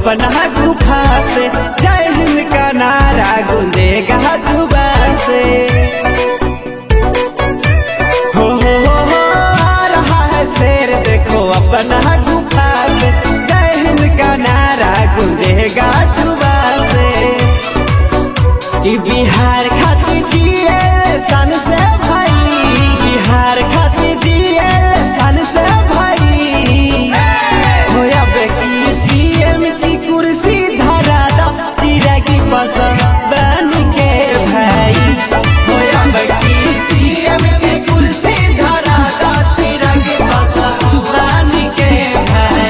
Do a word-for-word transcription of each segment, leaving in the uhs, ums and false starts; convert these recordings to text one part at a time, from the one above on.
अपना गुफा से, जय हिंद का नारा गूंजेगा जुबान से। हो हो हो हो आ रहा है शेर देखो अपना गुफा से, जय हिंद का नारा गूंजेगा जुबान से। कि बिहार खातिर दिए सन से भाई, बिहार खातिर दिए सन से भाई। हो अब की सीएम की कुर्सी धरा दा चिरा की पसंद बन के भाई। हो अब की सीएम की कुर्सी धरा दा चिरा की पसंद बन के भाई।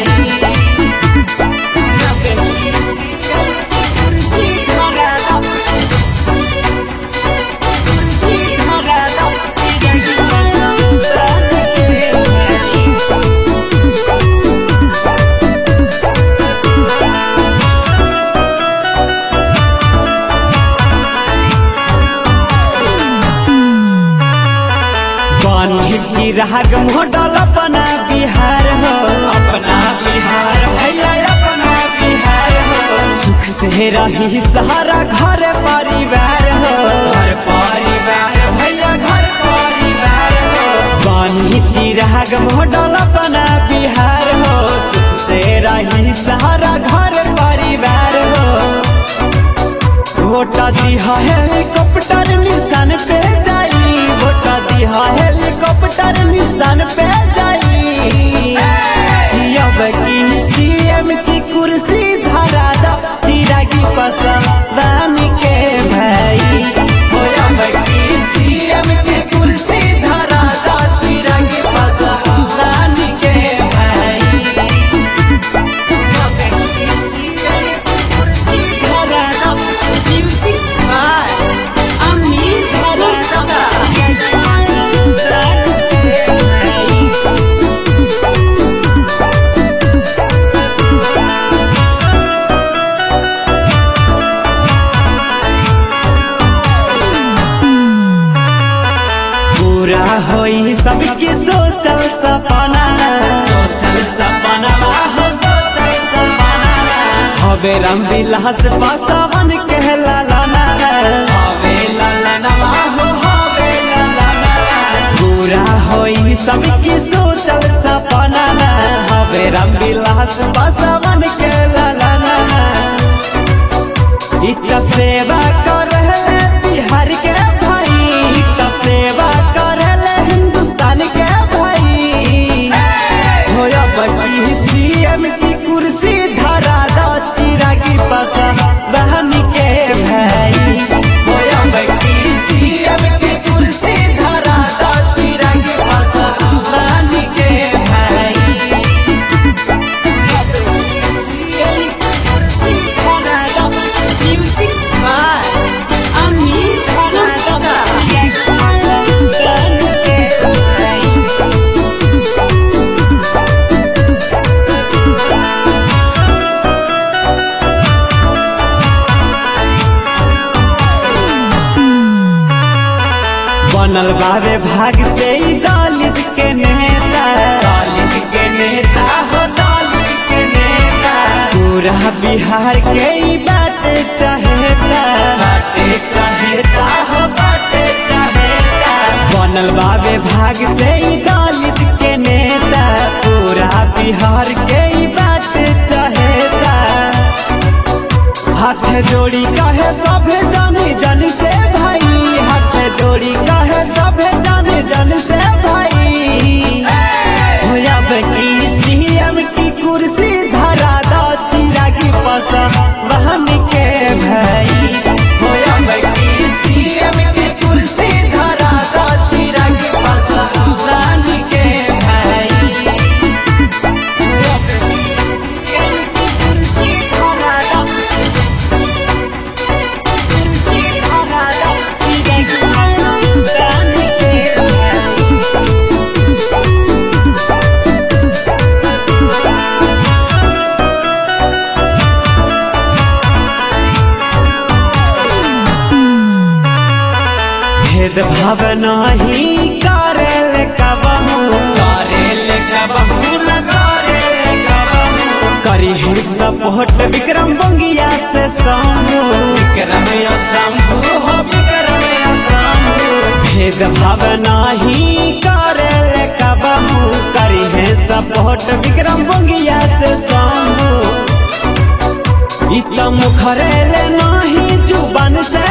चिराग मॉडल अपना बिहार हो, अपना बिहार भैया अपना बिहार हो। सुख से रही सहारा घर परिवार हो, घर परिवार भैया घर परिवार हो। बानी चिराग मॉडल अपना बिहार हो, सुख से रही सहारा घर परिवार हो। वोटा दिया हेलीकॉप्टर निशान पे जाई, वोटा दिया हेलीकॉप्टर निशान पे जाई। अब की सीएम की कुर्सी धरा दा चिरा की पसंद बन के भाई। अब की सीएम की कुर्सी धरा दा चिरा की पसंद बन के भाई। पूरा होई सबकी सोचल सपना, सोचल सपना हो सोचल सपना। हवे राम विलास पासवान कहला लाना, हवे लाला हो हवे लाला। पूरा होई सबकी सोचल सपना, हवे राम विलास पासवान कहला लाना। इत सेवा कर बिहार के भाई, इत सेवा कर हिंदुस्तान के भाई। हो अब की सीएम की कुर्सी धरा दा चिरा की पसंद बन के भाई। हो अब की सीएम की कुर्सी धरा दा चिरा की पसंद बन के भाई। बनल बाबे भाग से ही दलित के नेता, दलित के नेता हो दलित के नेता। पूरा बिहार के ही बाटे चाहेता, बाटे चाहेता हो बाटे चाहेता। बनल बाबे भाग से ही दलित के नेता, पूरा बिहार के ही बाटे चाहेता। हाथ जोड़ी कहे सभे जानी जानी से भाई, हाथ जोड़ी कहे सभे जानी जानी से भाई। हो अब की सीएम की कुर्सी धरा दा चिरा की पसंद बन के भाई। हो अब की सीएम की कुर्सी धरा दा चिरा की पसंद बन के भाई। भेदभाव नहीं करेले कबहू, करेले कबहू न करेले कबहू। करी है सपोर्ट विक्रम बंगिया से शंभू विक्रम शंभू हो विक्रम शंभू भेद भाव नाही करे ले कबहू करी है सपोर्ट विक्रम बंगिया से शंभू इत मुखरे ले नाही जुबान से